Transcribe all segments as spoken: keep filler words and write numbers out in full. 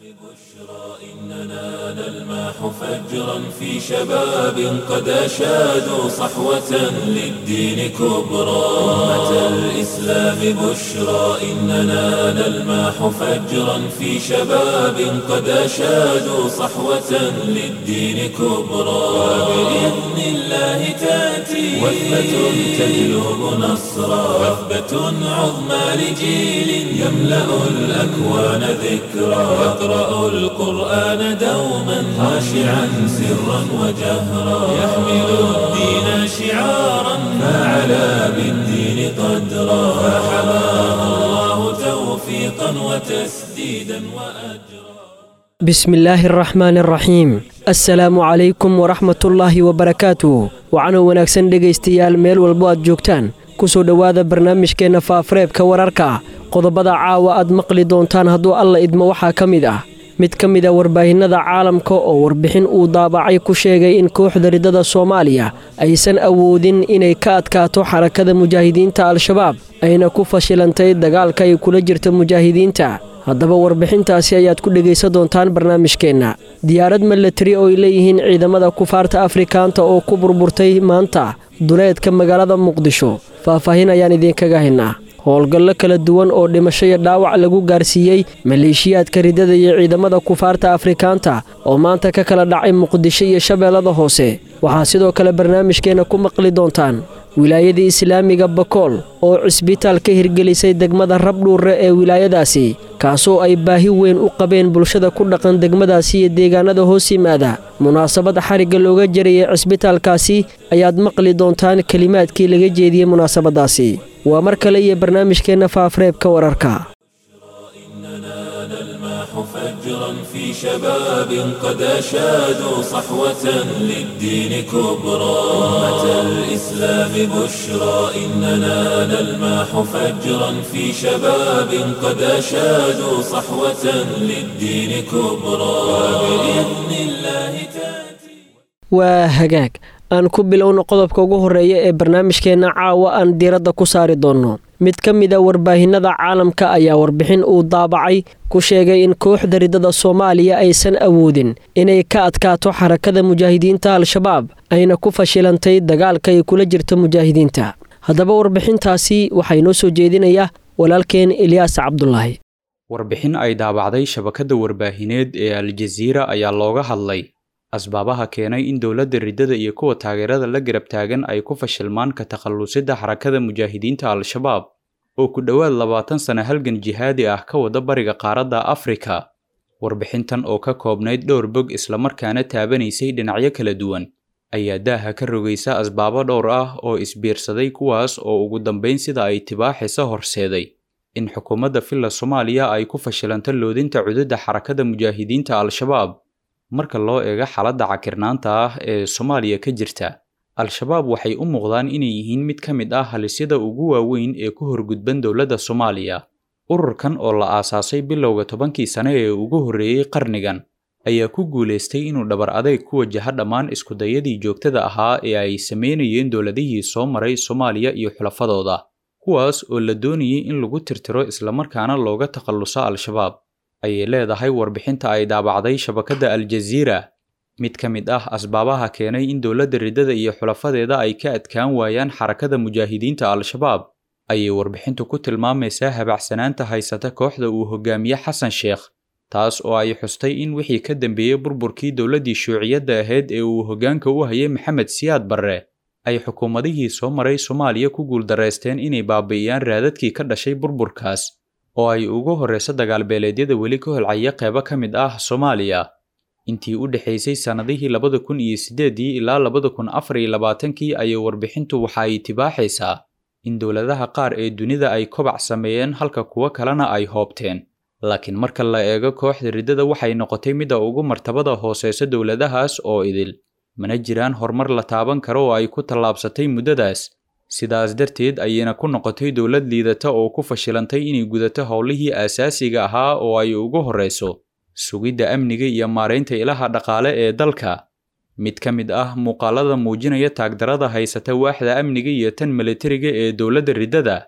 إننا نلمح فجرا في شباب قد أشادوا صحوة للدين كبرى. أمة الإسلام بشرى إننا نلمح فجرا في شباب قد أشادوا صحوة للدين كبرى. وبإذن الله تأتي وثبة تجلب نصرا. وثبة عظمى لجيل يملأ الأكوان ذكرى. يقرأ القرآن دوما خاشعا سرا وجهرا. يحمل الدين شعارا فعلى بالدين قدرا. فحماه الله توفيقا وتسديدا وأجرا. بسم الله الرحمن الرحيم. السلام عليكم ورحمة الله وبركاته. وعنا ونكسن dhegaystayaal meel walbo aad joogtaan kusoo dhawaada barnaamijkeena faafareebka wararka. qodobada caawa aad maqli doontaan hadduu alla idmo waxaa ka mid ah mid ka mid ah warbaahinada caalamka oo warbixin uu daabacay ku sheegay in kooxda ridada Soomaaliya aysan awoodin inay ka adkaato xarakada mujaahidiinta al-shabaab ayna ku fashilantay dagaalka ay kula jirto mujaahidiinta. haddaba warbixintaasi ayaad ku dhegaysan doontaan barnaamijkeena. diyaarad military oo ay leeyihiin ciidamada kufaarta Afrikaanta oo ku burburtay maanta duleedka magaalada Muqdisho. faahfaahin ayaan idinkaga haynaa. howlgallo kala duwan oo dhimasho iyo dhaawac lagu gaarsiiyey maleeshiyaadka ridada iyo ciidamada kufaarta Afrikaanta oo maanta ka kala dhacay Muqdisho iyo Shabeellada Hoose. waxaa sidoo kale barnaamijkeena ku maqli doontaan wilaayada Islaamiga Bakool oo cisbitaal ka hirgelisay degmada Rabdhuure ee wilaayadaasi kaasoo ay baahi weyn u qabeen bulshada ku dhaqan degmadaasi iyo deegaanada hoos yimaada. munaasabada xariga looga jaray cisbitaalkaasi ayaad maqli doontaan kalimaadkii laga jeediyay munaasabadaasi. waa mar kale iyo barnaamijkeena faafareebka wararka. فجرا في شباب قد أشادوا صحوة للدين كبرى. أمة الإسلام بشرى إننا نلمح فجرا في شباب قد أشادوا صحوة للدين كبرى. وبإذن الله تأتي. وهجاك aan ku bilowno qodobka ugu horeeya ee barnaamijkeena caawa aan diiradda ku saari doonno. mid ka mid ah warbaahinada caalamka ayaa warbixin uu daabacay ku sheegay in kooxda ridada Soomaaliya aysan awoodin inay ka adkaato xarakada mujaahidiinta al-shabaab ayna ku fashilantay dagaalka ay kula jirto mujaahidiinta. haddaba warbixintaasi waxay noo soo jeedinayaa walaalkeen Ilyas Cabdullaahi. warbixin ay daabacday shabakada warbaahineed ee Al Jazeera ayaa looga hadlay asbaabaha keenay in dowladda ridada iyo kuwa taageerada la garab taagan ay ku fashilmaan ka takhalusida xarakada mujaahidiinta al-shabaab oo ku dhawaad labaatan sano halgan jihaadi ah ka wada bariga qaaradda Afrika. warbixintan oo ka koobnayd dhowr bog isla markaana taabanaysay dhinacyo kala duwan ayaa daaha ka rogaysa asbaabo dhowr ah oo isbiirsaday kuwaas oo ugu dambeyn sida ay tibaaxisa horseeday in xukuumadda filla Soomaaliya ay ku fashilanto loodinta cududda xarakada mujaahidiinta al-shabaab. marka loo eego xaaladda cakirnaanta ah ee Soomaaliya ka jirta, al-shabaab waxay u muuqdaan inay yihiin mid ka mid ah halisyada ugu waaweyn ee ku horgudban dowladda Soomaaliya. ururkan oo la aasaasay bilowga tobankii sano ee ugu horreeyay qarnigan ayaa ku guuleystay inuu dhabar adeeg ku wajaha dhammaan isku dayadii joogtada ahaa ee ay sameynayeen dowladihii soo maray Soomaaliya iyo xulafadooda, kuwaas oo la doonayay in lagu tirtiro isla markaana looga takhaluso al-shabaab. ayay leedahay warbixinta ay daabacday shabakada Al Jazeera. mid ka mid ah asbaabaha keenay in dowladda ridada iyo xulafadeeda ay ka adkaan waayaan xarakada mujaahidiinta al-shabaab ayay warbixintu ku tilmaamaysaa habacsanaanta haysata kooxda uu hogaamiye Xasan Sheekh, taas oo ay xustay in wixii ka dambeeyay burburkii dowladdii shuuciyadda ahayd ee uu hoggaanka u hayay Maxamed Siyaad Barre ay xukuumadihii soo maray Soomaaliya ku guuldareysteen inay baabi'iyaan raadadkii ka dhashay burburkaas oo ay ugu horeyso dagaal beeleedyada weli ka holcaya qaybo ka mid ah Soomaaliya. intii u dhaxaysay sanadihii labada kun iyo siddeed ilaa labada kun afar iyo labaatan ayay warbixintu waxa ay tibaaxaysaa in dowladaha qaar ee dunida ay kobac sameeyeen halka kuwa kalena ay hoobteen. laakiin marka la eego kooxda ridada waxay noqotay mid ugu martabada hooseysa dowladahaas oo idil, mana jiraan horumar la taaban karo oo ay ku tallaabsatay muddadaas. sidaas darteed ayayna ku noqotay dowlad liidata oo ku fashilantay inay gudato howlihii aasaasiga ahaa oo ay ugu horeyso sugidda amniga iyo maareynta ilaha dhaqaale ee dalka. mid ka mid ah muuqaalada muujinaya taagdarada haysata waaxda amniga iyo tan militariga ee dowladda ridada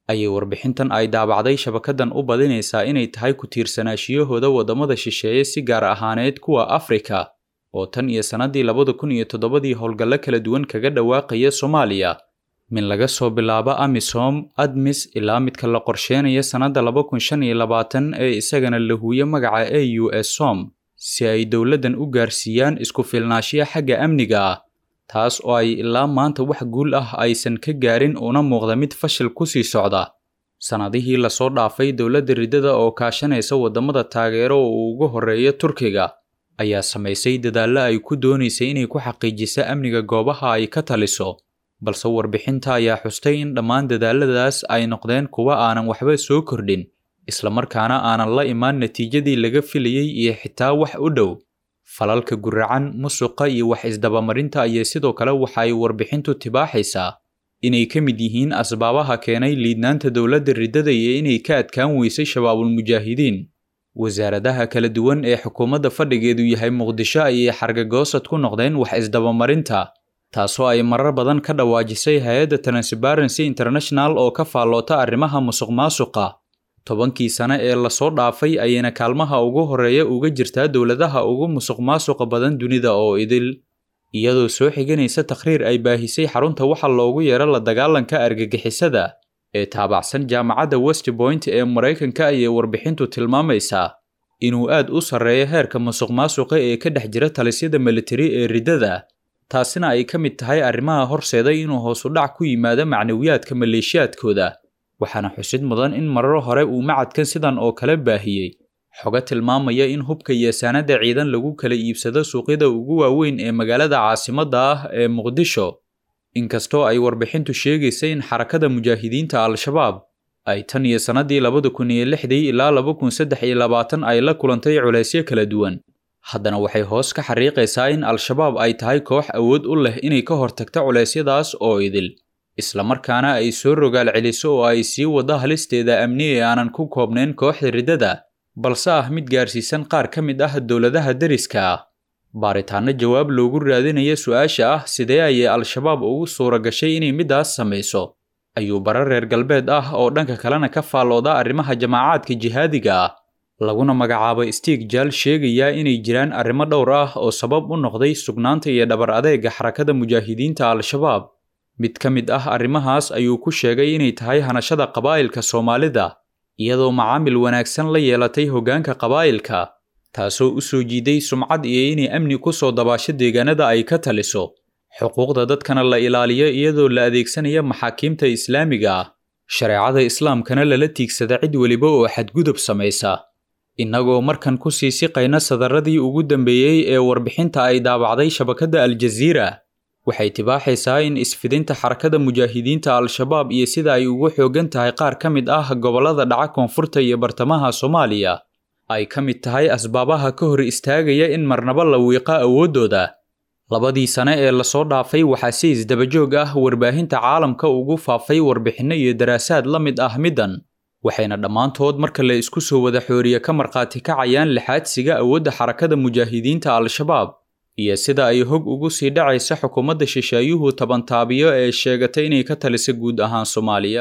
ayay warbixintan ay daabacday shabakadan u badinaysaa inay tahay ku tiirsanaashiyahooda waddamada shisheeye si gaar ahaaneed kuwa Afrika oo tan iyo sanadii labada kun iyo toddobadii howlgallo kala duwan kaga dhawaaqaya Soomaaliya min laga soo bilaabo AMISOM ADMIS ilaa midka la qorsheenaya sanada laba kun shan iyo labaatan ee isagana la huuyo magaca A U S SOM si ay dowladdan u gaarsiiyaan isku filnaanshiya xagga amniga ah taas oo ay ilaa maanta wax guul ah aysan ka gaarin una muuqda mid fashil ku sii socda sanadihii la soo dhaafay dowladda ridada oo kaashanaysa wadamada taageero oo ugu horeeya Turkiga ayaa sameysay dadaalo ay ku doonaysay inay ku xaqiijiso amniga goobaha ay ka taliso balse warbixinta ayaa xustay in dhammaan dadaaladaas ay noqdeen kuwa aanan waxba soo kordhin isla markaana aanan la imaan natiijadii laga filayay iyo xitaa wax u dhow falalka guracan musuqa iyo wax isdabamarinta ayaa sidoo kale waxa ay warbixintu tibaaxaysaa inay ka mid yihiin asbaabaha keenay liidnaanta dowladda ridada iyo inay ka adkaan weysay shabaabul mujaahidiin wasaaradaha kala duwan ee xukuumadda fadhigeedu yahay Muqdisho ayay xargagoosad ku noqdeen wax isdabamarinta taasoo ay marar badan ka dhawaajisay hay'adda Transparency International oo ka faaloota arrimaha musuqmaasuqa tobankii sano ee la soo dhaafay ayayna kaalmaha ugu horeeya uga jirtaa dowladaha ugu musuqmaasuqa badan dunida oo idil iyadoo soo xiganaysa taqriir ay baahisay xarunta waxa loogu yeero la dagaalanka argagixisada ee taabacsan jaamacadda West Point ee Mareykanka ayay warbixintu tilmaamaysaa inuu aad u sareeyo heerka musuqmaasuqa ee ka dhex jira talisyada military ee ridada taasina ay ka mid tahay arrimaha horseeda inuu hoos u dhac ku yimaado macnawiyaadka maleeshiyaadkooda waxaana xusid mudan in marar hore uu macadkan sidan oo kale baahiyay xoga tilmaamaya in hubka iyo saanada ciidan lagu kala iibsado suuqyada ugu waaweyn ee magaalada caasimadda ah ee Muqdisho inkastoo ay warbixintu sheegaysay in xarakada mujaahidiinta Al-Shabaab ay tan iyo sanadii labada kun iyo lixdii ilaa laba kun saddex iyo labaatan ay la kulantay culeysyo kala duwan haddana waxay hoos ka xariiqaysaa in Al-Shabaab ay tahay koox awood u leh inay ka hortagto culeysyadaas oo idil isla markaana ay soo rogaal celiso oo ay sii wada halisteeda amni ee aanan ku koobnayn kooxda ridada balse ah mid gaarsiisan qaar ka mid ah dowladaha dariska ah baaritaano jawaab loogu raadinayo su'aasha ah sidee ayay Al-Shabaab ugu suura gashay inay midaas samayso ayuu barar reer galbeed ah oo dhanka kalena ka faalooda arrimaha jamaacaadka jihaadiga ah laguna magacaabo Stieg-Jal sheegaya inay jiraan arrimo dhowr ah oo sabab u noqday sugnaanta iyo dhabar adeega xarakada mujaahidiinta Al-Shabaab mid ka mid ah arrimahaas ayuu ku sheegay inay tahay hanashada qabaa'ilka Soomaalida iyadoo macaamil wanaagsan la yeelatay hoggaanka qabaa'ilka taasoo u soo jiiday sumcad iyo inay amni ku soo dabaasho deegaanada ay ka taliso xuquuqda dadkana la ilaaliyo iyadoo la adeegsanayo maxaakiimta islaamiga ah shareecada islaamkana lala tiigsada cid waliba oo xadgudub samaysa inagoo markan ku sii siqayna sadaradii ugu dambeeyay ee warbixinta ay daabacday shabakadda Al-Jazeera waxay tibaaxaysaa in isfidinta xarakada mujaahidiinta Al-Shabaab iyo sida ay ugu xoogan tahay qaar ka mid ah gobolada dhaca koonfurta iyo bartamaha Soomaaliya ay ka mid tahay asbaabaha ka hor istaagaya in marnaba la wiiqa awoodooda labadii sano ee la soo dhaafay waxaa si isdaba joog ah warbaahinta caalamka ugu faafay warbixino iyo daraasaad la mid ah midan waxayna dhammaantood marka la isku soo wada xooriyo ka marqaati kacayaan lixaadsiga awoodda xarakada mujaahidiinta Al-Shabaab iyo sida ay hog ugu sii dhacaysa xukuumadda shisheeyuhu tabantaabiyo ee sheegatay inay ka taliso guud ahaan Soomaaliya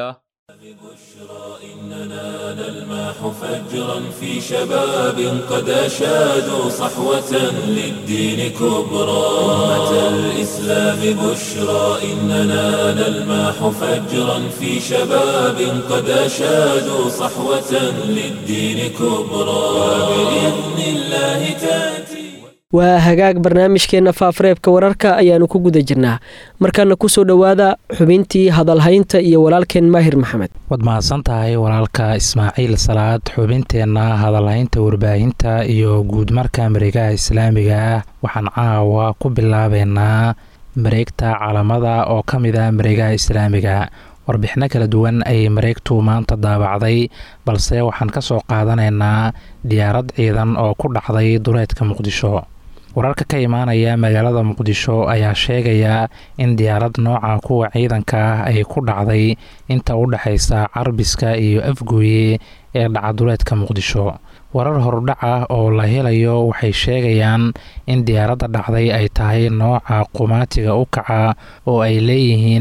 فجرا في شباب قد أشادوا صحوة للدين كبرى أمة الإسلام بشرى إننا نلمح فجرا في شباب قد أشادوا صحوة للدين كبرى وبإذن الله تأتي waa hagaag barnaamijkeena faafareebka wararka ayaanu ku guda jirnaa markaana ku soo dhowaada xubintii hadalhaynta iyo walaalkeen Maahir Maxamed wad mahadsan tahay walaalka Ismaaciil Salaad xubinteena hadalhaynta warbaahinta iyo guud marka mareegaha islaamiga ah waxaan caawa ku bilaabeynaa mareegta caalamada oo ka mid ah mareegaha islaamiga warbixino kala duwan ay mareegtu maanta daabacday balse waxaan ka soo qaadanaynaa diyaarad ciidan oo ku dhacday duleedka Muqdisho wararka ka imaanaya magaalada Muqdisho ayaa sheegaya in diyaarad nooca kuwa ciidanka ah ay ku dhacday inta u dhaxaysa Carbiska iyo Afgooye ee dhacduleedka Muqdisho warar hordhac ah oo la helayo waxay sheegayaan in diyaaradda dhacday ay tahay nooca qumaatiga u kaca oo ay leeyihiin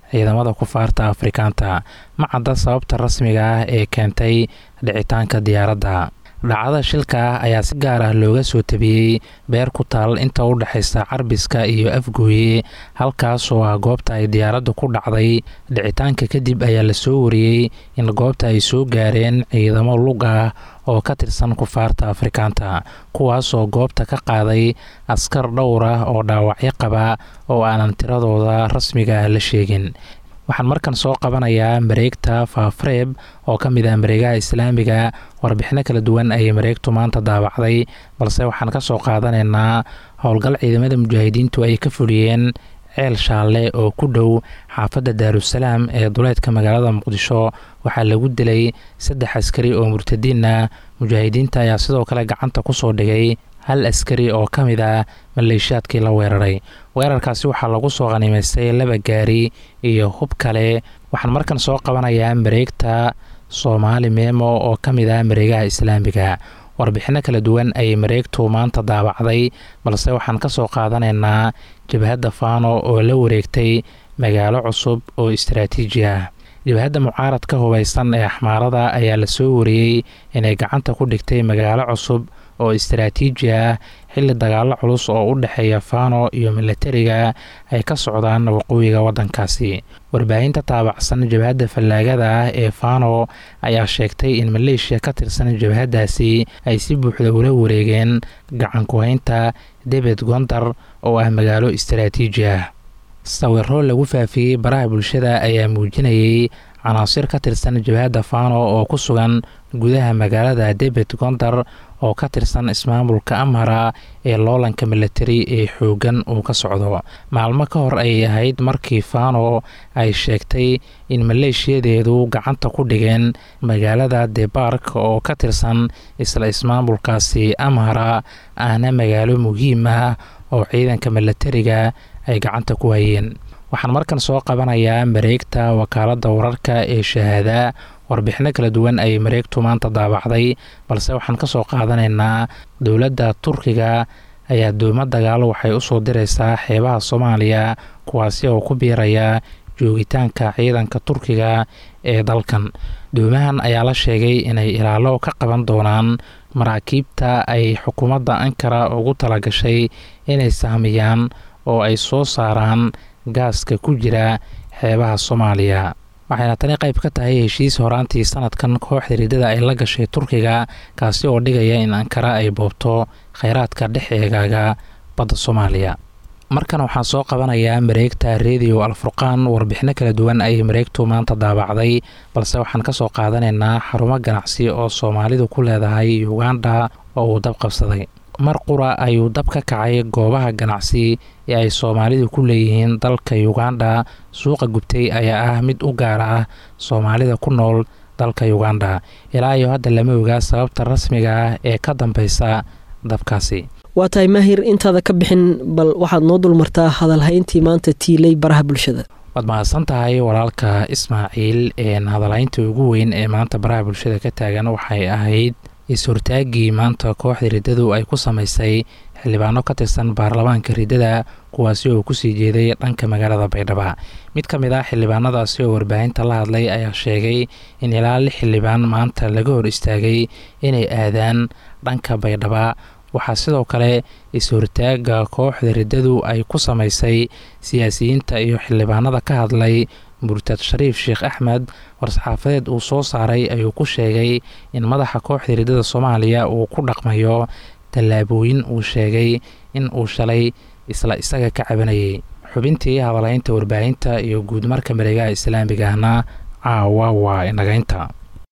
ciidamada kufaarta afrikaanta. ma cadda sababta rasmiga ah ee keentay dhicitaanka diyaaradda. dhacdada shilka ah ayaa si gaar ah looga soo tabiyey beer ku taal inta u dhexaysa Carbiska iyo Afgooye, halkaas oo ah goobta ay diyaaraddu ku dhacday. dhicitaanka kadib ayaa la soo wariyey in goobta ay soo gaareen ciidamo lug ah oo ka tirsan kufaarta afrikaanta, kuwaas oo goobta ka qaaday askar dhowr ah oo dhaawacyo qaba oo aanan tiradooda rasmiga ah la sheegin. waxaan markan soo qabanayaa mareegta Faafreeb oo ka mid ah mareegaha islaamiga. warbixino kala duwan ayay mareegtu maanta daabacday, balse waxaan ka soo qaadanaynaa howlgal ciidamada mujaahidiintu ay ka fuliyeen ceel shaalle oo ku dhow xaafadda Daarusalaam ee duleedka magaalada Muqdisho. waxaa lagu dilay saddex askari oo murtadiin ah. mujaahidiinta ayaa sidoo kale gacanta ku soo dhigay hal askari oo ka mid ah maleeshiyaadkii la weeraray. weerarkaasi waxaa lagu soo qanimaystay laba gaari iyo hub kale. waxaan markan soo qabanayaa mareegta Soomaali Memo oo ka mid ah mareegaha islaamiga. warbixino kala duwan ayay mareegtu maanta daabacday, balse waxaan ka soo qaadanaynaa jabhadda Faano oo la wareegtay magaalo cusub oo istiraatiiji ah. jabhadda mucaaradka hubeysan ee Axmaarada ayaa la soo wariyey inay gacanta ku dhigtay magaalo cusub oo istiraatiiji ah xilli dagaalo culus oo u dhexeeya Faano iyo militariga ay ka socdaan waqooyiga waddankaasi. warbaahinta taabacsan jabhadda fallaagada ah ee Faano ayaa sheegtay in maleeshiya ka tirsan jabhaddaasi ay si buuxda ula wareegeen gacan ku haynta Debed Gondar oo ah magaalo istiraatiiji ah. sawirro lagu faafiyey baraha bulshada ayaa muujinayay canaasir ka tirsan jabhadda Faano oo ku sugan gudaha magaalada Debed Gondar oo ka tirsan ismaamulka Amhara ee loolanka militari ee xoogan uu ka socdo. maalmo ka hor ayay ahayd markii Faano ay sheegtay in maleeshiyadeedu gacanta ku dhigeen magaalada Debark oo ka tirsan isla ismaamulkaasi Amhara, ahna magaalo muhiim ah oo ciidanka militariga ay gacanta ku hayeen. waxaan markan soo qabanayaa mareegta wakaaladda wararka ee Shahaada. warbixino kala duwan ayay mareegtu maanta daabacday, balse waxaan ka soo qaadanaynaa dowladda Turkiga ayaa doomo dagaalo waxay u soo diraysaa xeebaha Soomaaliya, kuwaasi oo ku biiraya joogitaanka ciidanka Turkiga ee dalkan. doomahan ayaa la sheegay inay ilaalo ka qaban doonaan maraakiibta ay xukuumadda Ankara ugu talagashay inay sahmiyaan oo ay soo saaraan gaaska ku jira xeebaha Soomaaliya. waxayna tani qayb ka tahay heshiis horaantii sanadkan kooxda riddada ay la gashay Turkiga, kaasi oo dhigaya in Ankara ay boobto kheyraadka dhex eegaaga badda Soomaaliya. markan waxaan soo qabanayaa mareegta Radio Alfurqaan. warbixino kala duwan ayay mareegtu maanta daabacday, balse waxaan ka soo qaadanaynaa xarumo ganacsi oo Soomaalidu ku leedahay Uganda oo uu dab qabsaday. mar qura ayuu dab ka kacay goobaha ganacsi ee ay Soomaalidu ku leeyihiin dalka Uganda. suuqa gubtay ayaa ah mid u gaar ah Soomaalida ku nool dalka Uganda. ilaa iyo hadda lama oga sababta rasmiga ah ee ka dambeysa dabkaasi. waa tahay Mahir, intaada ka bixin bal waxaad noo dulmartaa hadalhayntii maanta tiilay baraha bulshada. waad mahadsan tahay walaalka Ismaaciil. hadalhaynta ugu weyn ee maanta baraha bulshada ka taagan waxay ahayd is-hortaagii maanta kooxda riddadu ay ku samaysay xildhibaano ka tirsan baarlamaanka riddada, kuwaasi oo kusii jeeday dhanka magaalada Baydhabo. mid ka mid ah xildhibaanadaasi oo warbaahinta la hadlay ayaa sheegay in ilaa lix xildhibaan maanta laga hor istaagay inay aadaan dhanka Baydhabo. waxaa sidoo kale is-hortaaga kooxda riddadu ay ku samaysay siyaasiyiinta iyo xildhibaanada ka hadlay murtad Shariif Sheekh Axmed. war-saxaafadeed uu soo saaray ayuu ku sheegay in madaxa kooxda riddada Soomaaliya uu ku dhaqmayo tallaabooyin uu sheegay in uu shalay isla isaga ka cabanayay. xubintii hadalhaynta warbaahinta iyo guud marka mareegaha islaamiga ahna caawa waa inagaynta.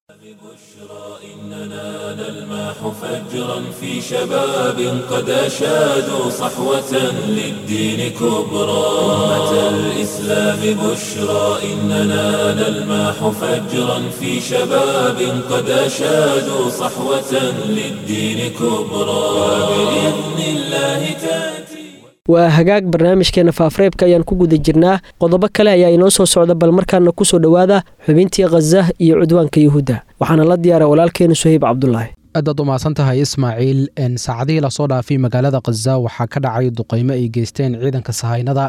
فجرا في شباب قد أشادوا صحوة للدين كبرى. أمة الإسلام بشرى إننا نلمح فجرا في شباب قد أشادوا صحوة للدين كبرى. وبإذن الله تأتي. waa hagaag barnaamijkeena Faafreebka ayaan ku guda jirnaa. qodobo kale ayaa inoo soo socda, bal markaana ku soo dhawaada xubintii Gaza iyo cudwaanka Yahuuda. waxaana la diyaaray walaalkeena Suhayb Cabdullaahi. aad u mahadsan tahay Ismaaciil. saacadihii la soo dhaafay magaalada Gaza waxaa ka dhacay duqeymo ay geysteen ciidanka sahaynada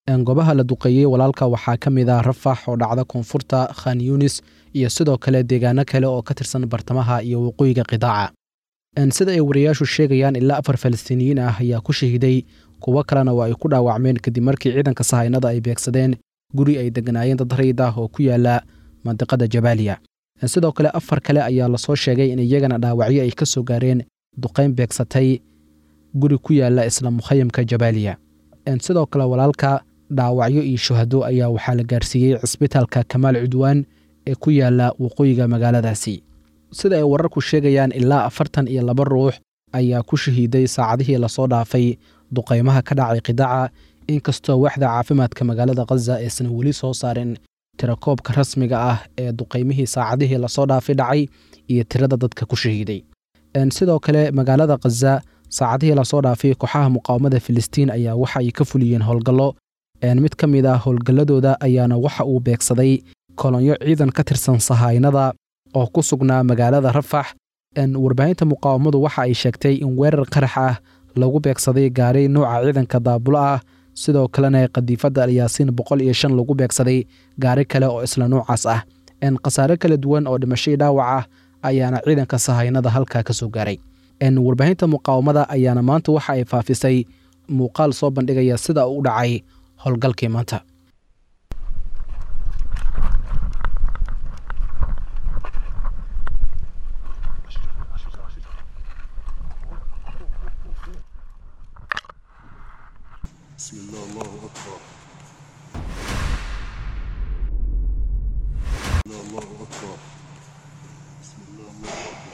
goobaha la duqeeyey walaalka waxaa ka mid ah rafax oo dhacda koonfurta khan yunis iyo sidoo kale deegaano kale oo ka tirsan bartamaha iyo waqooyiga qidaaca. sida ay wariyaashu sheegayaan ilaa afar falastiiniyiin ah ayaa ku shahiiday, kuwo kalena waa ay ku dhaawacmeen kadib markii ciidanka sahaynada ay beegsadeen guri ay deganaayeen dad rayid ah oo ku yaala mandiqada jabaaliya. sidoo kale afar kale ayaa lasoo sheegay in iyagana dhaawacyo ay ka soo gaareen duqayn beegsatay guri ku yaala isla mukhayamka jabaaliya. sidoo kale walaalka dhaawacyo iyo shuhado ayaa waxaa la gaarsiiyey cisbitaalka kamaal cudwaan ee ku yaala waqooyiga magaaladaasi. sida ay wararku sheegayaan ilaa afartan iyo laba ruux ayaa ku shahiiday saacadihii lasoo dhaafay duqaymaha ka dhacay qidaaca, inkastoo waaxda caafimaadka magaalada khaza aysan weli soo saarin tirakoobka rasmiga ah ee duqaymihii saacadihii lasoo dhaafay dhacay iyo tirada dadka ku shahiiday. sidoo kale magaalada khaza saacadihii lasoo dhaafay kooxaha muqaawamada filistiin ayaa waxa ay ka fuliyeen howlgallo. mid ka mid ah howlgalladooda ayaana waxa uu beegsaday kolonyo ciidan ka tirsan sahaynada oo ku sugnaa magaalada rafax. warbaahinta muqaawamadu waxa ay sheegtay in weerar qarax ah lagu beegsaday gaari nooca ciidanka daabulo ah, sidoo kalena qadiifadda alyaasiin boqol iyo shan lagu beegsaday gaari kale oo isla noocaas ah. khasaare kala duwan oo dhimashay dhaawac ah ayaana ciidanka sahaynada halkaa ka soo gaaray. warbaahinta muqaawamada ayaana maanta waxa ay faafisay muuqaal soo bandhigaya sida uu u dhacay howlgalkii maanta. بسم الله الله أكبر الله أكبر بسم الله الله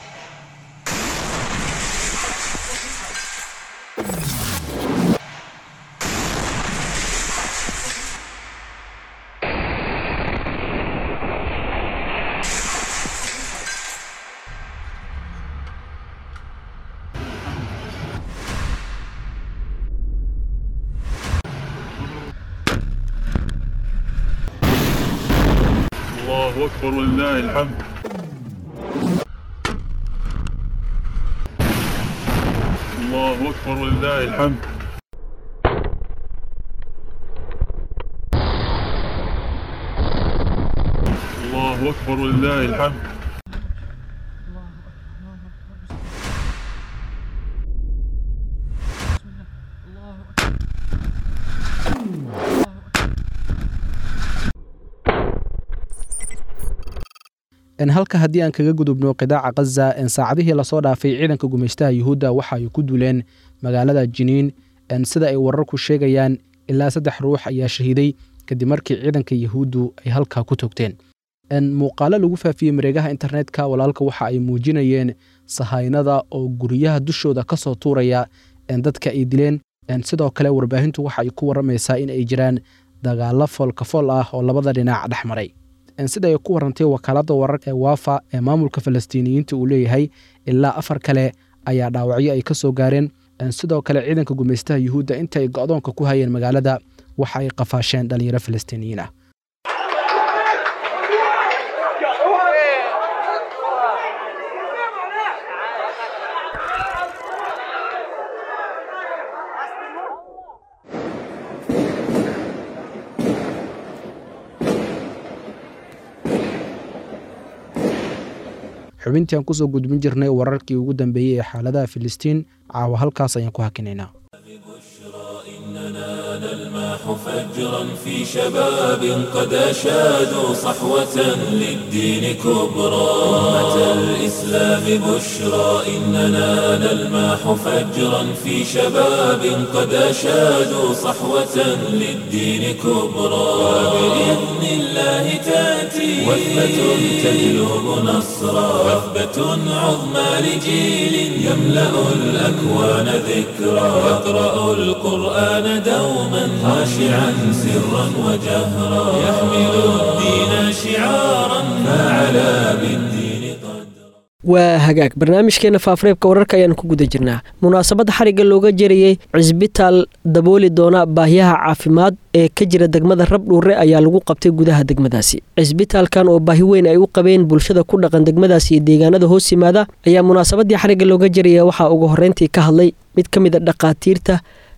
الله أكبر ولله الحمد. الله أكبر ولله الحمد. الله أكبر ولله الحمد. halka haddii aan kaga gudubno qidaaca khaza, saacadihii lasoo dhaafay ciidanka gumaystaha yuhuudda waxa ay ku duleen magaalada jiniin. sida ay wararku sheegayaan ilaa saddex ruux ayaa shahiiday kadib markii ciidanka yuhuuddu ay halkaa ku togteen. muuqaalo lagu faafiyey mareegaha internetka walaalka waxa ay muujinayeen sahaynada oo guryaha dushooda ka soo tuuraya dadka ay dileen. sidoo kale warbaahintu waxa ay ku waramaysaa in ay jiraan dagaallo foolkafool ah oo labada dhinac dhex maray. sida ay ku warantay wakaaladda wararka ee waafa ee maamulka falastiiniyiinta uu leeyahay ilaa afar kale ayaa dhaawacyo ay ka soo gaareen. sidoo kale ciidanka gumaystaha yuhuudda inta ay go'doonka ku hayeen magaalada waxa ay qafaasheen dhalinyaro falastiiniyiin ah. xubintii aan kusoo gudbin jirnay wararkii ugu dambeeyey ee xaaladaha Filistiin caawa halkaas ayaan ku hakinaynaa. فجرا في شباب قد أشادوا صحوة للدين كبرى. أمة الإسلام بشرى إننا نلمح فجرا في شباب قد أشادوا صحوة للدين كبرى. وبإذن الله تأتي وثبة تجلب نصرا. وثبة عظمى لجيل يملأ الأكوان ذكرى. يقرأ القرآن دوما خاشعا سرا وجهرا. يحمل الدين شعارا فعلى بالدين قدرا. waa hagaag barnaamijkeena faafareebka wararka ayaan ku guda jirnaa. munaasabadda xariga looga jeeriyey cisbitaal dabooli doona baahiyaha caafimaad ee ka jira degmada Rabdhuure ayaa lagu qabtay gudaha degmadaasi. cisbitaalkan oo baahi weyn ay u qabeen bulshada ku dhaqan degmadaasi iyo deegaanada hoos yimaada ayaa munaasabadii xariga looga jeeriyay waxa ugu horeyntii ka hadlay mid ka mid ah dhaqaatiirta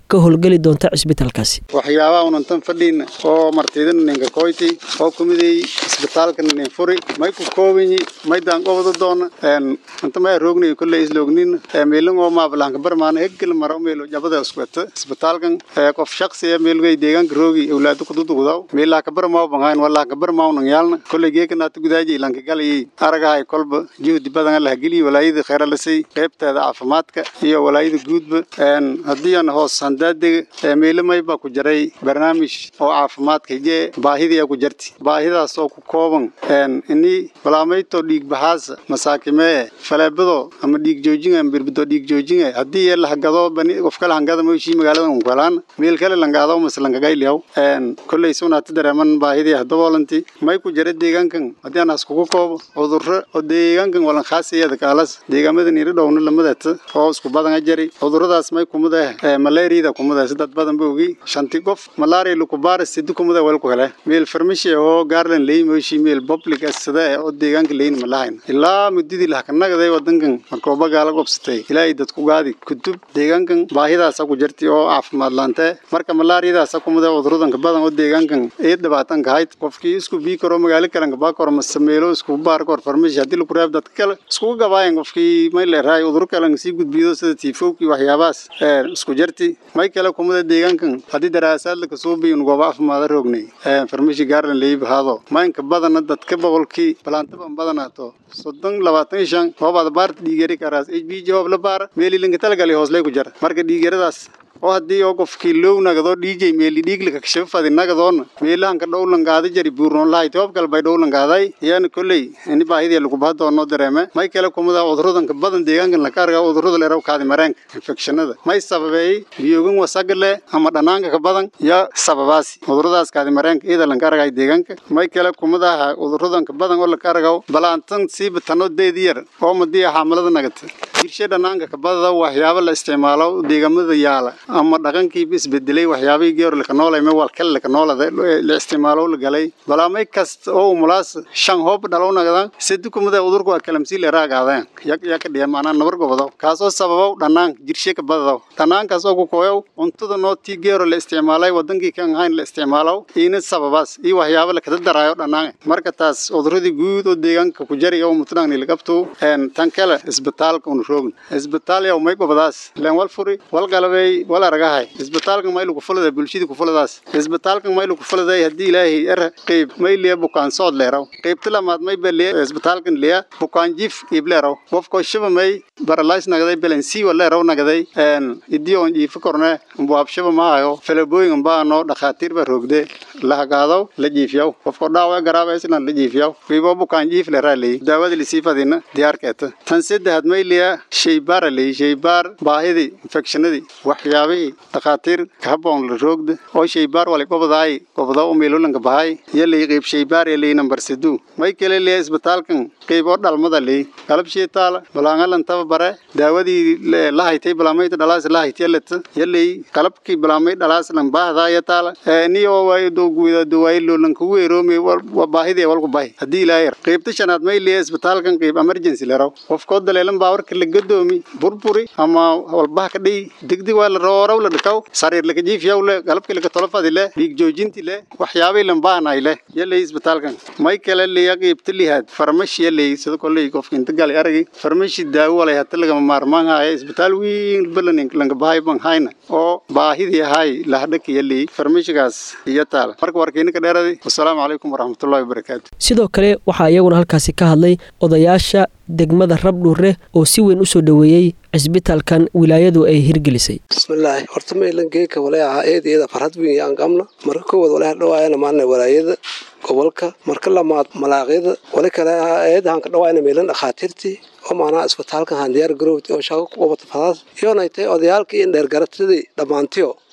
ka howlgeli doonta cisbitaalkaasi. waxyaabaha unantan fadhiin oo martidan ninka koyti oo kumiday isbitaalka nin furi may ku koobini may daan qowda doona een inta may roogni kulay islognin meelin oo maablaan barmaan hegal maro meelo jabada iskuwata isbitaalkan qof shakhsi ah meelgay deegaanka roogi awlaad ku duduqdaw meela ka barmaa bangaan wala ka barmaa un yaalna kulay geekana tugudaaji ilanka galay aragahay kolba juhdi badan la galiyo walaayada khayr la say qaybteeda caafimaadka iyo walaayada guudba een hadii aan hoos handaade meelo may ba ku jiray barnaamij oo caafimaadka jee baahida ku jirtay baahidaas oo ku kooban een ini balaamayto dhiig bahaas masaakime falaabado ama dhiig joojin ama birbido dhiig joojin hadii la hagado bani qof kale hangada ma shii magaalada un galaan meel kale langaado maslan gagayliyow een kulay sunaad dareeman baahida hadoolanti may ku jiray deegaankan hadii aan isku koobo cudurro oo deegaankan wala khaasiyada kaalas deegaamada niir dhowna lamadata oo isku badan jari cuduradaas may kumada malaria kumada dad badan boogi shanti qof malaria lu ku baaris sidii kumada wal ku hele meel farmashi oo gaarlan leeymo shii meel public asada oo deegaanka leeyin malahayn ilaa mudidi la kanagaday wadankan markoo bagaala qobsatay ilaa dad ku gaadi kutub deegaankan baahidaas ku jirtay oo caafimaad laanta marka malaariadaas kumada cuduradan ka badan oo deegaankan ee dhibaatan ka hayd qofkii isku bii karo magaalo kale ka baa karo masameelo isku baar kor farmashi hadii lagu reeb dad kale isku gabaayeen qofkii may leeyahay cudur kale si gudbiyo sida tifowki waxyaabaas ee isku jirtay may kale kumada deegaankan hadii daraasaad la soo biin goob caafimaad roognay ee farmashi gaarlan leeyahay maanka badan dadka boqolkii balaanta badanaato soddon labaatan iyo shan hoobaad baar dhiigari karaas H B job la baar meeli linga talgalay hoos lay ku jar marka dhiigaradaas oo hadii oo qofkii loo nagado dhigay meeli dhiig la ka shafadi nagadoon meelaan ka dhowlan gaadi jari buurnoon lahayd oo kale bay dhowlan gaaday yaan kulay in baahidii lagu baahdo noo dareema may kale kumada cuduradan ka badan deegaanka la karga cudurada leeyahay kaadi mareen infectionada may sababay biyogan wasaqle ama dhanaanka ka badan ya sababaas cuduradaas kaadi mareen iyada la karga deegaanka may kale kumada cuduradan ka badan oo la karga balaantan si batano deediyar oo madii xaamalada nagatay jirshe dhanaanka ka badan waxyaabo la isticmaalo deegaamada yaala ama dhaqankii isbedelay waxyaabay geer la kanoolay ma wal kale la kanoolada la isticmaalo la galay balaamay kasta oo mulaas shan hoob dhalownagada sidii kumada cudurku waa kalamsi la raagaadeen yak yak dhimaana nabar gobado kaasoo sababo dhanaan jirshe ka badado dhanaankaas oo ku kooyo untada nooti geer la isticmaalay wadankii kan hayn la isticmaalo in sababaas iyo waxyaabo la kada daraayo dhanaan marka taas cudurradii guud oo deegaanka ku jari oo mutnaan la qabto een tan kale isbitaalka uu roogn isbitaal yow may gobadaas leen wal furi wal galabay wala ragahay isbitaalka may lagu fulada bulshada ku fuladaas isbitaalka may lagu fuladay hadii ilaahay er qeyb may leey bukaan soo leeraw qeybta lamaad may baliye isbitaalkan leeya bukaan jif ibleeraw qofko shaba may baralays nagaday balansi wala leeraw nagaday een idiyoon jif korne umbaab shaba maayo falabooyin baano dhaqaatiir ba roogde la hagaado la jiifiyo qofko dhaawac garaabaysna la jiifiyo qiibo bukaan jif leeraalay daawada li siifadina diyaarkeeta tan saddex may leeya shaybaar leey shaybaar baahidi infectionadi waxyaabaha dhaqaatiir ka haboon la roogda oo shaybaar wali gobadaay gobada oo meelolanka bahay yelay qeyb shaybaar yelay number sidoo may kale leey isbitaalkan qeyb oo dhalmada leey qalab sheetaal balangalan tababare daawadii la haytay balaamay dhalaas la haytay yelay qalabkii balaamay dhalaas lan baahdaaya taal niyo way dooguida duway loolanka weeroomay waa baahidii walku bahay hadii ilaahay qeybta shanaad may leey isbitaalkan qeyb emergency leeyahay qofkood daleelan baawarka la gadoomi burburi ama walbaha ka dhig degdeg waa la roorow la dhakaw sariir la jiifiyow le qalabka la tolofadi le dhiig joojinti le waxyaabo lan baanay le yelay isbitaalkan may kale leeyay ibtilihaad farmashi yelay sida kulay qofka inta gal aragay farmashi daawo wala hata laga maarmaan hay isbitaal weyn balanin laga bahay ban hayna oo baahidii hay la hadhaka yelay farmashigaas iyo taal marka warkeen ka dheeraday assalaamu calaykum waraxmatullaahi wabarakaatuh sidoo kale waxa iyaguna halkaasi ka hadlay odayaasha degmada Rabdhuure oo si weyn u soo dhaweeyay isbitaalkan wilaayadu ay hirgelisay bismillaah horta meelan geeka walaha eedeeda farxad weyn aan qabno marka koowad walaha dhawaayna maana walaayada gobolka marka lamaad malaaqyada wala kale eedahan ka dhawaayna meelan dhaqaatiirtii oo maana isbitaalka han diyaar garowti oo shaqo ku qabto fadaas iyo naaytay odayaalka in dheer garatadii dhamaantiyo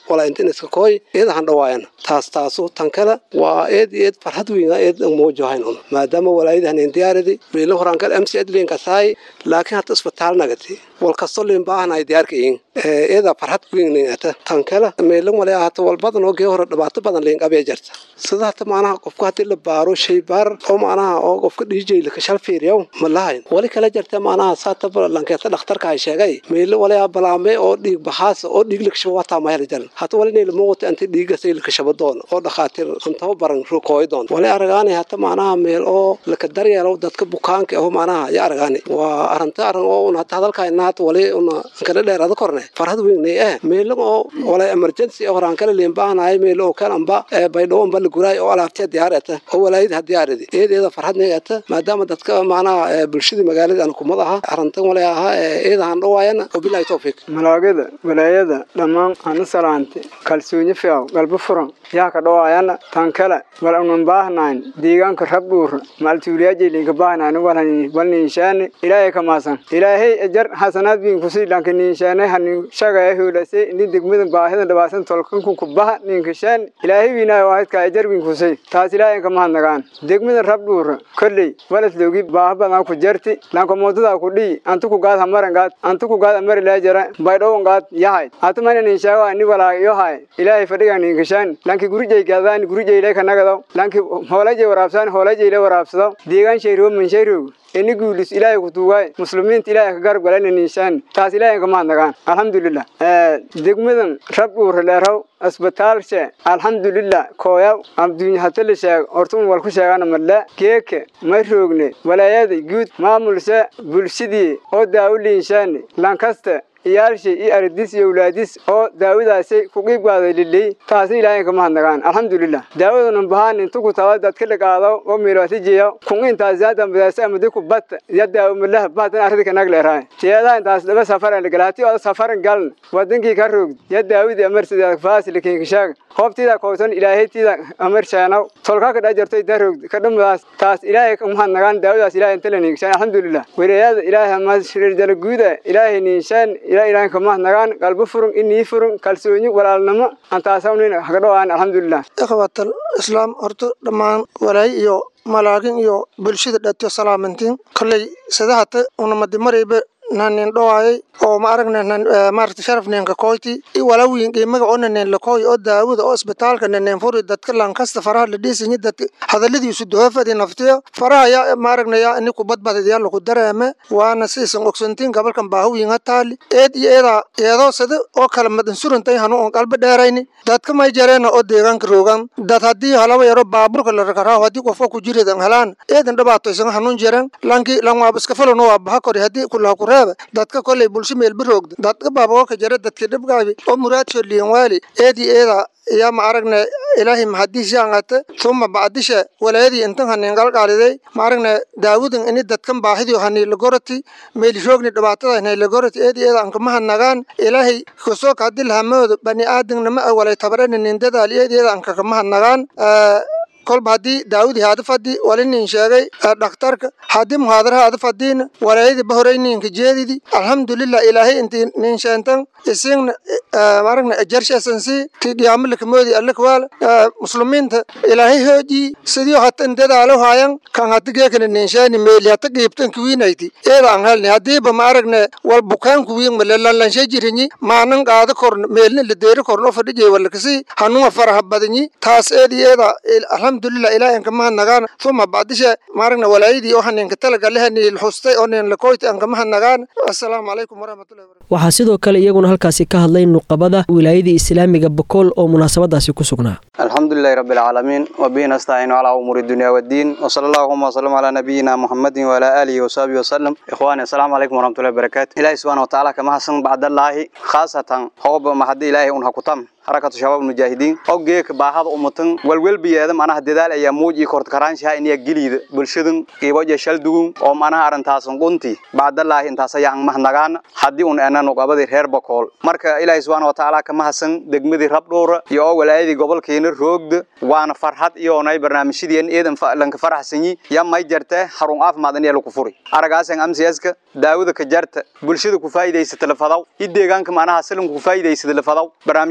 wala inta iska kooy eed han dhawaayana taas taasu tan kale waa eed eed farxad weyn eed muujahayn maadaama walaayadahan diyaaradi meelo horan kale M C Edlin ka saay laakiin hata isbitaal nagati wal kasto leen baahanay diyaarkiin eeda farxad weyn ata tan kale meelo wala hata wal badan oo gee hore dhibaato badan leen qabay jirta sida hata maanaha qofku hadii la baaro shay baar oo maanaha oo qofka dhijay la ka shal fiiriyo ma lahayn wali kala jirta maanaha saata balankeeta dhakhtarka ay sheegay meelo wala balaame oo dhiig baxaas oo dhiig la shawata ma heli jirin hata wali neelo muuqata inta dhiiga say la ka shabadoon oo dhakhaatiir inta baran ruqooydoon wali aragaani hata maanaha meel oo la ka daryeelo dadka bukaanka oo maanaha ya aragaani waa aranta aran oo una hadalka inaad wali una kala dheeraad korne farxad weyn ee meelo oo wala emergency oo ran kala leen baanaay meelo kala amba baydhoon bal guray oo alaabta diyaarata oo walaayad diyaaradi eedeeda farxad neeyata maadaama dadka maanaha bulshada magaalada aan ku madaha aranta wala aha eedahan dhawaayana oo bilaa tawfiiq malaagada walaayada dhamaan aan salaante kalsooni fiican galba furan yaa ka dhawaayana tan kale wal unan baahnayn deegaanka rabbuur maaltuuliyada linka baahnayn walan walniishaan ilaahay ka maasan ilaahay ajar hasanaad bin ku sii dhanka niishaan han shaqay huulasay in degmada baahida dhawaasan tolkan ku kubaha ninka shaan ilaahay wiina waahid ka ajar bin ku sii taas ilaahay ka mahadnagaan degmada rabbuur kulli walad loogi baah badan ku jarti lanka moodada ku dhii antu ku gaad hamaran gaad antu ku gaad amar la jara baydhoon gaad yahay atman niishaa ni wala iyo hay ilaahay fadhiga ninka shaan lanki gurujay gaadaan gurujay ilaahay ka nagado lanki hoolaje waraabsan hoolaje ilaahay waraabsado deegaan sheero min sheero ini guulis ilaahay ku tuugay muslimiinta ilaahay ka garab galan niishaan taas ilaahay ka mahadnagaan alxamdulillah ee degmadan rabbuur leeraw asbitaalshe alxamdulillah kooya abduun hatal sheeg ortun wal ku sheegan madla keeke ma roogne walaayada guud maamulshe bulshadii oo daawliinshaan lankasta iyaalshi iyo ardis iyo walaadis oo daawadaasay ku qeyb qaaday lilay taas ilaahay ka mahadnagaan alxamdulillah daawadan bahan inta ku taawad dadka la qaado oo meelaha jiyo kun inta zaadan badaasa muddo ku bat yada umalaha baatan aridka nag leeyahay tiyada intaas laba safar la galaati oo safar gal wadankii ka roog yada daawid amarsiga faasil keen shaag qoobtida koosan ilaahay tida amarshana tolka ka dhajartay daroog ka dhamaas taas ilaahay ka mahadnagaan daawadaas ilaahay inta la niigshan alxamdulillah wariyaada ilaahay ma shirir jala guuda ilaahay niishan ilaahay ilaahay ka mahadnagaan qalbi furun inii furun kalsooni walaalnimo antaasawnina ka dhawaan alxamdulillah ikhwatal islaam horta dhamaan walaay iyo malaagin iyo bulshada dhatiyo salaamantiin kallay sadahata una madimarayba nanin dhawaayay oo ma aragna maarta sharafneenka kooyti i walawiin qiimaga onanen la kooy oo daawada oo isbitaalka nanen furi dadka lankasta faraha la dhiisay dad hadaladiisu doofadi naftiyo faraha ya ma aragna ya in ku badbadaya lagu dareema waana siisan ogsantiin gabalkan baahawiin hataali eed iyo eeda eedo sida oo kala madan surantay hanu on qalba dheerayni dadka may jareena oo deegaanka roogan dad hadii halaba yaro baaburka la rakaraha hadii qofka ku jiridan halaan eedan dhabaataysan hanun jiran lanki lanwa iska falano waa baha kori hadii kula ku dadka kolay bulsho meel biroogda dadka baaboo ka jira dadka dhibgaabi oo muraad soo liyan waali eedi eeda ya ma aragna ilaahi mahadiis yaangata thumma ba'disha walaadi intan hanin galgaaliday ma aragna daawudan in dadkan baahidiyo hanay la gorati meel joogni dhibaatada inay la gorati eedi eeda an kama hanagaan ilaahi ku soo ka dil hamoodo bani aadamna ma awalay tabaran dadaal eedi eeda an kama hanagaan كل بعدي داود هذا فدي ولين شاقي دكتور هذا محاضرة هذا فدين ولايد بحرين كجديد الحمد لله إلهي أنت نشانتن إسين مارنا أجرش أسنسي تيجي عمل لك مودي قال لك وال مسلمين إلهي هدي سديو حتى أنت ده على هايان كان هتجي كن نشان ميل هتجي يبتن كوين أيتي إيه عنهال هدي بمارنا والبكان كوين مللا لان شيء جريني ما نن قاعد كورن ميلن اللي دير كورن فدي ولا كسي هنو فرح بدني تاس إيه هذا الحمد لله إلهي كمان نجان ثم بعدش مارنا ولايدي وحنا نكتل قال لها إن الحستي أو إن الكويت أن كمان نجان السلام عليكم ورحمة الله وبركاته. waxaa sidoo kale iyaguna halkaasi ka hadlay nuqabada wilaayada islaamiga Bokool oo munaasabadaasi ku sugnaa. alxamdulillahi rabbil alamin wa bihi nasta'inu ala umuri dunya wad din wa sallallahu wa sallam ala nabiyyina muhammadin wa ala alihi wa sahbihi wa sallam. ikhwani assalamu alaykum wa rahmatullahi wa barakatuh. ilaahi subhanahu wa ta'ala kama hasan ba'dallahi khasatan hawba mahadi ilaahi un hakutam حركة شباب المجاهدين أو جيك بعض أمتن والويل بيهذا معناه هديدال أي موجي كرت كرانشها إني جليد بالشدن كيبوجي شلدوم أو معناه أرنتاسون قنتي بعد الله إنت سيان مهنجان حدي أن أنا نقابل هير بقول مركا إلى سبحانه وتعالى كما حسن دقمدي ربور يو ولايدي قبل كين الرقد وأنا فرحت يو ناي برنامج دين إيدن فلنك فرح سني يوم ما يجرته حرم عاف مدني له كفوري أرجعسن أمس يزك داود كجرت بالشدة كفاية يستلفظوا يدي كان كمان حسلهم كفاية يستلفظوا برنامج ده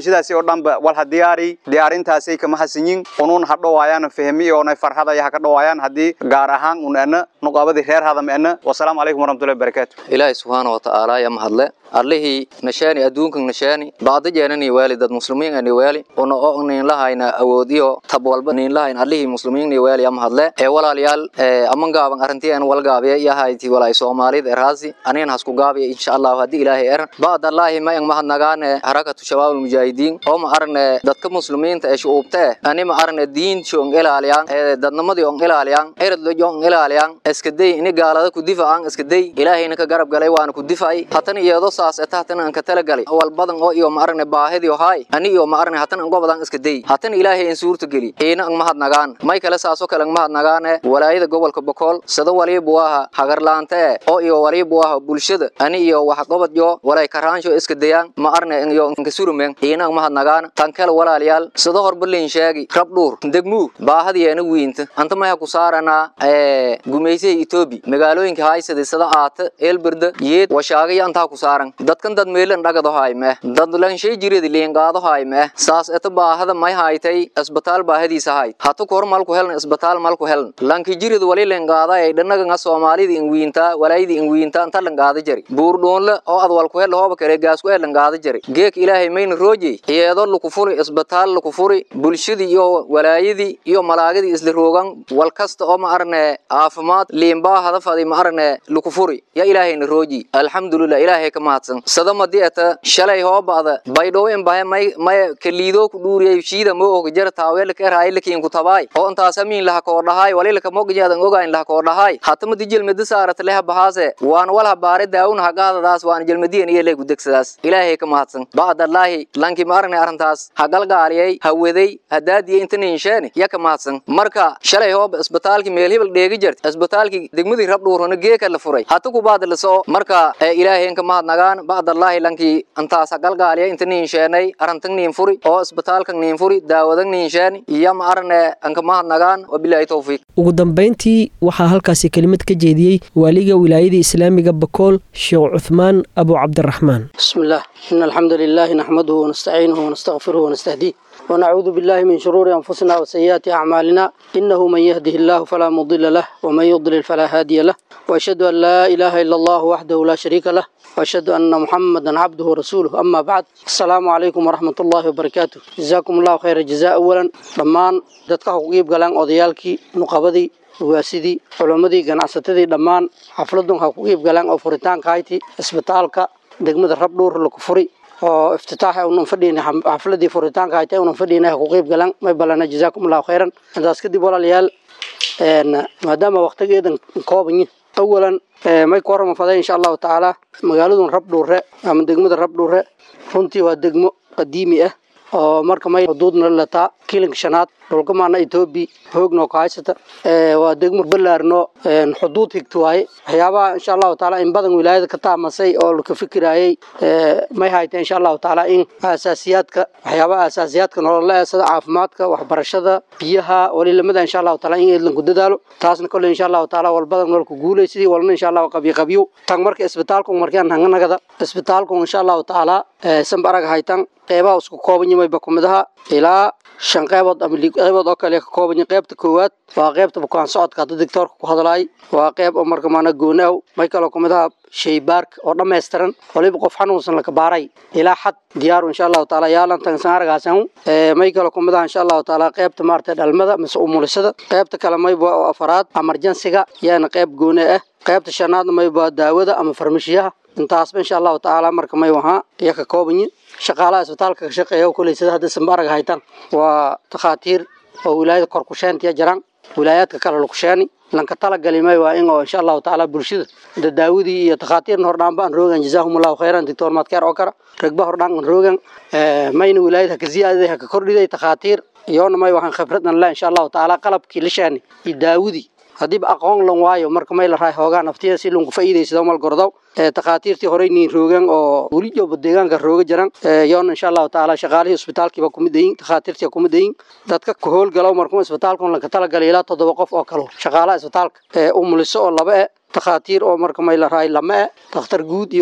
dhanba wal hadiyaari diyaarintaasay kama hasanyin unuun hadho waayaan fahmi oo nay farxada yaha ka dhawaayaan hadii gaar ahaan unana nuqabadi reer hadamena wassalaamu alaykum warahmatullahi wabarakatuh ilaahi subhanahu wa ta'ala ya mahadle allahi nashani adduunkan nashani baad jeenani waalidad muslimiin ani waali ono oo in lahayna awoodiyo tab walba in lahayn allahi muslimiin ni waali am hadle ee walaalayaal ee amangaaban arintii aan walgaabiya yahayti walaay Soomaalida eraasi aneen hasku gaabiya insha Allah hadii ilaahay er baad allahi ma in mahadnagaane harakatu shabaabul mujaahidiin oo ma arne dadka muslimiinta ee shuubta ani ma arne diin joon ilaaliyaan ee dadnimadii oo ilaaliyaan erad loo joon ilaaliyaan iskaday in gaalada ku difaacan iskaday ilaahayna ka garab galay waana ku difaay hatan iyadoo saasatan aan ka talagalay wal badan oo iyo ma arne baahidi oo hay ani iyo ma arne hatan aan gobodan iskaday hatan ilaahay in suurta gali eena aan mahadnagaan may kala saaso kala mahadnagaane walaayada gobolka Boqol sida waliba waa hagarlaanta oo iyo waliba waa bulshada ani iyo wax gobod yo walay karaansho iskadayaan ma arne iyo ka surumeen eena aan mahadnagaan tan kale walaalayaal sida horbalin sheegi rab dhuur degmu baahadiyeena wiinta anta ma ku saarana ee gumeysay Itoobi magaalooyinka haysada sida aata eelbirda yeed washaagay anta ku saaran dadkan dad meelan dhagado hayme dad lan shay jireed leen qaado hayme saas eta baahada may haytay isbitaal baahadiisa hay hatu kor mal ku helna isbitaal mal ku helna lanki jireed wali leen qaada ay dhanaga Soomaalida in wiinta walaaydi in wiinta anta lan qaada jari buur doonle oo ad wal ku hel hooba kale gaas ku helan qaada jari geek ilaahay mayn rooji iyadoo lagu furi isbitaal lagu furi bulshadii iyo walaaydi iyo malaagadi isla roogan wal kasta oo ma arne caafimaad liimba hadafadi ma arne lagu furi ya ilaahayna rooji alxamdulillah ilaahay ka mahadsan sadama dieta shalay hoobaada baydhoo in baa may may kaliido ku dhuuriyay shiida ma og jar taaweel ka raay lakiin ku tabaay oo intaas amiin laha ko dhahay walila ka moogajaadan ogaan laha ko dhahay hatama dijil mid saarat leh bahaase waan wal habaare daawun hagaadadaas waan jilmadiin iyo leeg degsadaas ilaahay ka mahadsan baadallaahi lanki maarne arintaas hagalgaaliyay hawaday hadaadii intanin sheeni ya ka mahadsan marka shalay hoob isbitaalki meel hebel dheegi jirtay isbitaalki degmadii rab dhuurona geeka la furay hatu ku baad la soo marka ilaahay ka mahadnagaan baadallaahi lanki antaas hagalgaaliya intanin sheenay arintan nin furi oo isbitaalkan nin furi daawadan nin sheeni iyo ma arne an ka mahadnagaan wabillahi tawfiiq ugu dambeyntii waxa halkaasi kelimad ka jeediyay waaliga wilaayada islaamiga Boqol Sheekh Uthman Abu Abdurrahman bismillah innal hamdalillah nahmaduhu wa nasta'inuhu wa nastaghfiruhu wa nastahdiih ونعوذ بالله من شرور أنفسنا وسيئات أعمالنا إنه من يهده الله فلا مضل له ومن يضلل فلا هادي له وأشهد أن لا إله إلا الله وحده لا شريك له وأشهد أن محمدا عبده ورسوله أما بعد السلام عليكم ورحمة الله وبركاته جزاكم الله خير الجزاء أولا لمان dadka xuquuq galan odayaalkii nuqabadii waasidii culimadii ganacsatadii dhamaan xafladun xuquuq galan oo furitaanka hayti isbitaalka degmada Rabdhuur lagu furi oo iftitaaxa uu fadhiyay xafladii furitaanka ay tahay uu fadhiyay ku qayb galan may balana jazaakumullahu khairan intaas kadib walaalayaal een maadaama waqtigeedan kooban awalan may koorma faday insha Allah taala magaalada Rabdhuur ama degmada Rabdhuur runtii waa degmo qadiimi ah oo marka may xuduudna la taa kiilanka shanaad dhulka maana Itoobi hoogno ka haysata ee waa degmo balaarno een xuduud higto waay waxyaabaha insha Allah taala in badan wilaayada ka taamasay oo la ka fikirayay ee may hayteen insha Allah taala in asaasiyaadka waxyaabaha asaasiyaadka nololeed sida caafimaadka waxbarashada biyaha walilamada insha Allah taala in la ku dadaalo taasna kale insha Allah taala wal badan nolol ku guuleysidii walna insha Allah qabiy qabiyo tan marka isbitaalku markaan hanganagada isbitaalku insha Allah taala ee sanbaraga haytan qeybaha isku kooban yahay bakumidaha ilaa shan qaybood ama lix qaybood oo kale ka kooban yahay qaybta koowaad waa qaybta bukaan socodka doctorka ku hadlay waa qayb oo marka maana goonaw may kala kumidaha shaybaark oo dhameystiran waliba qof xanuunsan la ka baaray ilaa xad diyaar insha Allah taala yaalan tan saargaasan ee may kala kumidaha insha Allah taala qaybta maarta dhalmada mise umulisada qaybta kale may waa afraad emergency-ga yaana qayb goona ah qaybta shanaad may waa daawada ama farmashiyaha intaas insha Allah taala marka may waha iyo ka kooban shaqaalaha isbitaalka ka shaqeeya kuleysada hadda sanbaraga haytan waa takhaatiir oo wilaayada kor ku sheentay jiraan wilaayadka kale lagu sheeni lanka tala galimay waa in oo insha Allah taala bulshada daawadi iyo takhaatiirna hordaan baan roogan jazakumullahu khairan doctor madkar oo kara ragba hordaan roogan ee mayna wilaayada ka ziyaadada ka kordhiday takhaatiir iyoona may waxaan khibradna la insha Allah taala qalabkii la sheeni daawadi hadii aqoon lan waayo marka may la raay hoogaan naftiisa si lagu faa'iideysado mal gordow ee takhaatiirtii horeyni roogan oo wali joob deegaanka rooga jiran ee yoon insha Allah taala shaqaalihii isbitaalkiiba ku mid yihiin takhaatiirtii ku mid yihiin dadka ku hool galaw markuu isbitaalku la ka tala galay ilaa toddoba qof oo kale shaqaalaha isbitaalka ee umuliso oo laba takhaatiir oo marka may la raay lama takhtar guud iyo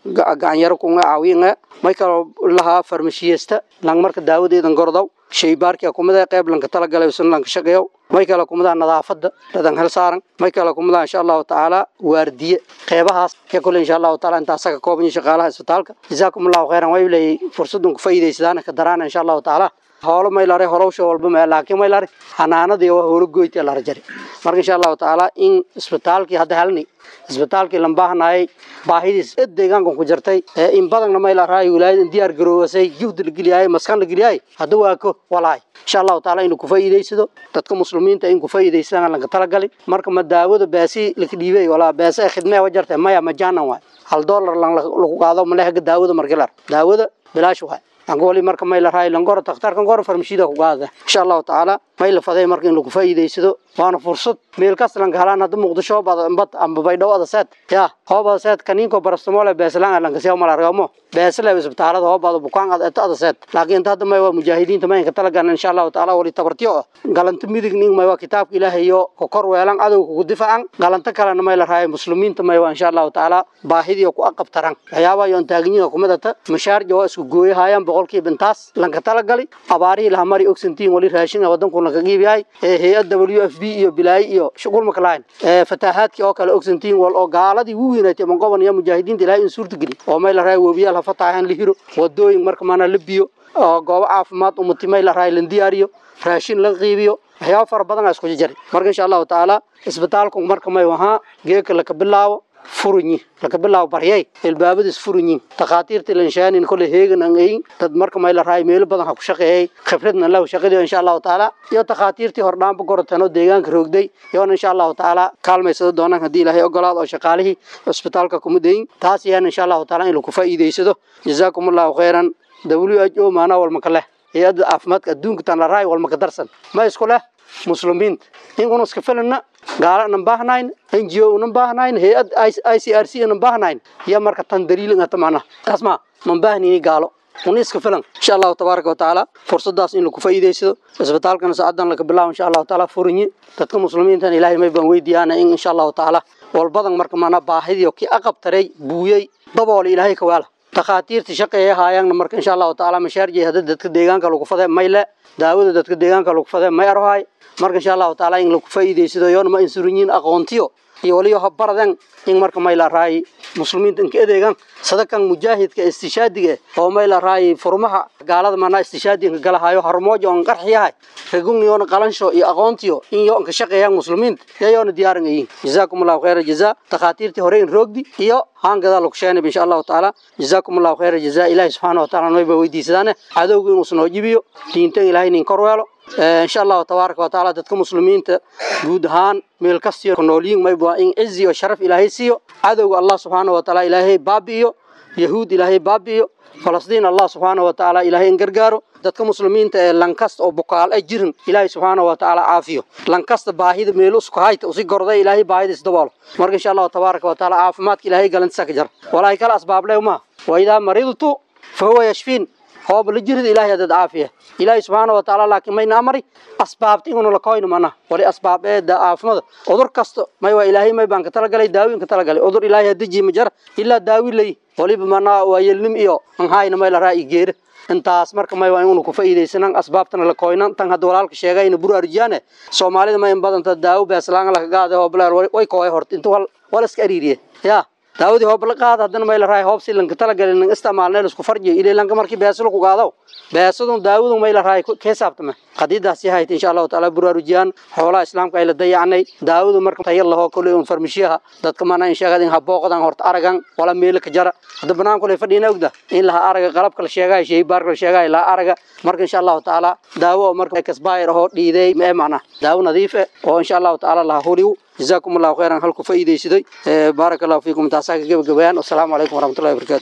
gacanyaro kunga caawinga may kala laha farmashiyesta lang marka daawadeedan gordow shaybaarka kumada qayb lanka tala galay san lanka shaqeeyo may kala kumada nadaafada dadan hal saaran may kala kumada insha Allah taala waardiye qaybahaas ka kale insha Allah taala inta saga koobin shaqaalaha isbitaalka jazaakumullahu khairan way ilay fursadun ku faa'iideysadaan ka daraan insha Allah taala hawlo may laare horowsho walba ma laakiin may laare hanaanadii waa hawlo goyti la rajari marka insha Allah taala in isbitaalkii hadda halni isbitaalkii lambaahnaay baahidiis deegaanka ku jirtay in badan may la raayo wilaayada diyaar garoowasay juhd la geliyay maskan la geliyay hadda waa ko walaay insha Allah taala in ku faa'iideysado dadka muslimiinta in ku faa'iideysan laga tala galay marka ma daawada baasi la kidibay wala baasi khidmad wajartay maya majaanan waa hal dollar lagu qaado ma leeyahay daawada markilar daawada bilaash waa angoli marka may la raayo langor takhtarkan gor farmashida ku qaada insha Allah taala may la faday marka in lagu faa'iideysado waana fursad meel kasta lan galaan hada muqdisho bad amba baydhow adasad ya hooba sad kaninko barastamole beeslaan lan kasoo malargamo beesla isbitaalada hooba bukaan ad adasad laakiin hada may waa mujaahidiinta may ka talagan insha Allah taala wali tabartiyo galanta midig nin may waa kitaabka Ilaahay iyo ko kor weelan adow ku difaacan galanta kale may la raayo muslimiinta may waa insha Allah taala baahidii ku aqabtaran ayaaba yoon taagniyo kumada mashaariic waa isku gooyahayaan boqolkiiba intaas lan ka talagalay abaari la mari ogsantiin wali raashin wadanku la qaybiyay ee hay'adda W F P iyo bilaay iyo shaqul maklaan ee fatahaadkii oo kale ogsantiin wal oo gaaladii ugu weynatay man qoban iyo mujaahidiinta Ilaahay in suurta geli oo may la raayo wabiyaal fataahan lihiro wadooyin marka mana la biyo oo goob caafimaad umtimay la raayo lan diyaariyo raashin la qaybiyo waxyaabo far badan isku jiray marka insha Allah taala isbitaalku marka may waha geeka la ka bilaabo furunyi laga bilaabo baryay ilbaabadis furunyi taqaatiirta lanshaanin kulli heegan aan ay dad marka may la raay meel badan ku shaqeeyay khibradna la shaqeeyo insha Allah taala iyo taqaatiirtii hordhaan gortano deegaanka roogday iyo insha Allah taala kaalmayso doonaan hadii Ilaahay ogolaado oo shaqaalihii isbitaalka ku mudayn taas yaan insha Allah taala in lagu faa'iideysado jazaakumullahu khairan W H O maana wal makale hay'adda caafimaadka adduunka tan la raay wal makadarsan ma isku leh muslimiin in uu iska filana gaalan baahnayn N G O nan baahnayn hay'ad I C R C nan baahnayn ya marka tan daliilin atamaana tasma man baahni gaalo ون iska filan insha Allah tabaaraka wa taala fursadaas in lagu faa'iideysado isbitaalkan saacadan laga bilaabo insha Allah taala furinyi dadka muslimiinta Ilaahay may baan weydiiyana in insha Allah taala wal badan marka maana baahidiyo ki aqabtaray buuyay dabool Ilaahay ka wala taqaatiirta shaqeeyaha ayaan marka insha Allah taala mashaariic hada dadka deegaanka lagu faday mayle daawada dadka deegaanka lagu faday may arwaay marka insha Allah taala in lagu faa'iideysado yoon ma insurinyin aqoontiyo iyo waliyo habaradan in marka may la raay muslimiinta in ka adeegan sadakan mujaahidka istishaadiga oo may la raay furmaha gaalada maana istishaadiga galahayo harmoojo on qarxiyahay reeguniyoon qalansho iyo aqoontiyo in yoon ka shaqeeyaan muslimiinta yayoon diyaaran yihiin jazaakumullahu khayra jazaa taqaatiirti hore in roogdi iyo haan gadaal ku sheenay insha Allah taala jazaakumullahu khayra jazaa Ilaahay subhanahu wa taala way weydiisadaan cadowga inuu soo jibiyo diinta Ilaahay in korweelo إن شاء الله تبارك وتعالى تدكم مسلمين جودهان ميل كسيو كنولين ما يبغى إن عزي وشرف إلهي سيو عدو الله سبحانه وتعالى إلهي بابيو يهود إلهي بابيو فلسطين الله سبحانه وتعالى إلهي إنجرجارو تدكم مسلمين لانكست أو بقال أجرن إلهي سبحانه وتعالى عافيه لانكست باهيد ميلوس كهايت وسي قرضي إلهي باهيد استوال مرق إن شاء الله تبارك وتعالى عافمات إلهي قال سكجر ولا يكال أسباب لهما وإذا مريضت فهو يشفين هو بالجرد إلهي هذا عافية إلهي سبحانه وتعالى لكن ما ينامري أسباب تيجون لقاين منا ولا أسباب ده عافمة أدور كست ما هو إلهي ما يبان كتلا قلي داوي كتلا قلي أدور إلهي هدي مجر إلا داوي لي ولي بمنا ويلم إياه عن هاي نما إلى رأي غير أنت أسمر كما يوانون كفايدة سنان أسباب تنا لقاينان تان هدولال كشيء إنه برا رجانة سومالي ما ينبض أنت داو بس لان لك قاعد هو بلا وي كوي هرت أنت وال ولا سكريريه يا داودي هو بلقاد هذا ما يلراي هوب سيلن كتلا قال إن استعمالنا لسه فرجي إلى لانك مركي بيسلو كقاضو بيسلون داود ما يلراي كيسابت ما قديد هسي إن شاء الله تعالى برا رجال حول الإسلام كايل ضيع عني داود مركي تهي الله كل يوم فرمشيها ذات كمان إن شاء الله هبوق دان هرت أرجع ولا ميلك جرا هذا بنام كل فدينا وده إن لها أرجع قلب كل شيء جاي شيء بار كل شيء جاي لا أرجع مركي إن شاء الله تعالى داود مركي كسباير هو ليدي ما معنا داود نظيفة وإن شاء الله تعالى الله هوليو جزاكم الله خيرا هلكم فايدة سيدي بارك الله فيكم تاساك جب جبان والسلام عليكم ورحمة الله وبركاته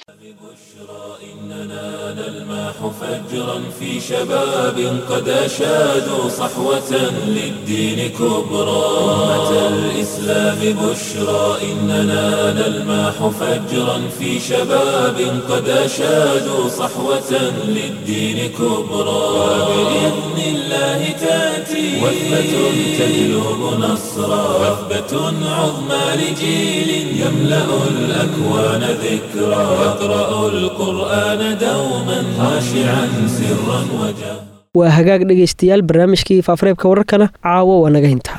إننا نلمح فجرا في شباب قد أشادوا صحوة للدين كبرى أمة الإسلام بشرى إننا نلمح فجرا في شباب قد أشادوا صحوة للدين كبرى وبإذن الله تأتي وثبة تجلب نصرا وثبة عظمى لجيل يملأ الأكوان ذكرا يقرأ القرآن دوما خاشعا سرا وجهرا. waa hagaag dhegaystayaal barnaamijkii faafareebka wararkana caawo waa naga hintaa.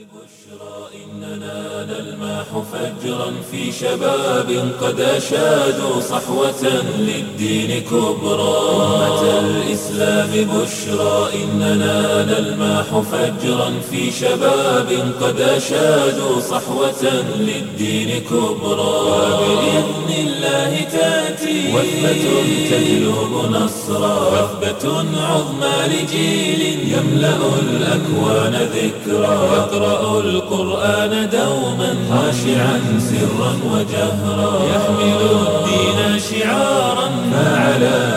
فجرا في شباب قد أشادوا صحوة للدين كبرى. أمة الإسلام بشرى إننا نلمح فجرا في شباب قد أشادوا صحوة للدين كبرى. وبإذن الله تأتي وثبة تجلب نصرا وثبة عظمى لجيل يملأ الأكوان ذكرا يقرأ القرآن دوما خاشعا سرا وجهرا يحمل الدين شعارا فعلى